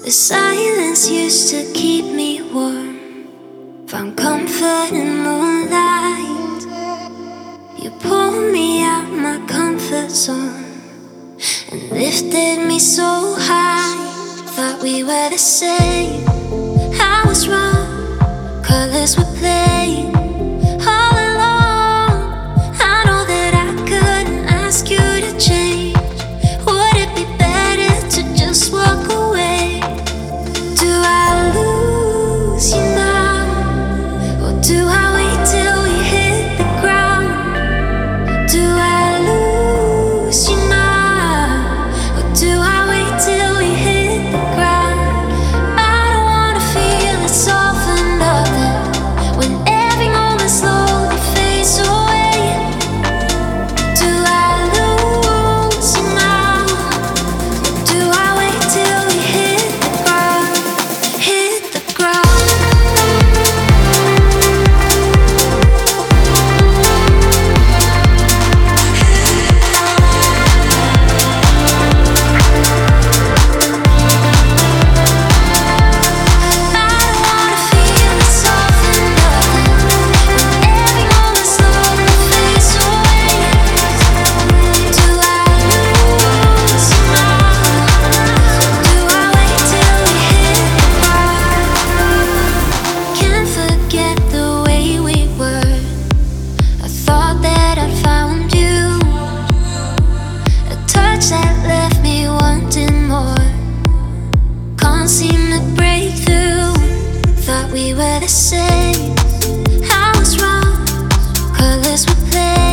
The silence used to keep me warm. Found comfort in moonlight. You pulled me out my comfort zone and lifted me so high. Thought we were the same. I was wrong. Colors were playing all along. I know that I couldn't ask you to change. Would it be better to just walk away? Do I lose you now, or do I wait till we hit the ground? Do I lose you now, or do I wait till we hit the ground? I don't wanna feel it's all for nothing when every moment slowly fades away. Do I lose you now, or do I wait till we hit the ground? Hit the ground. That left me wanting more. Can't seem to break through. Thought we were the same. I was wrong. Colors were playing.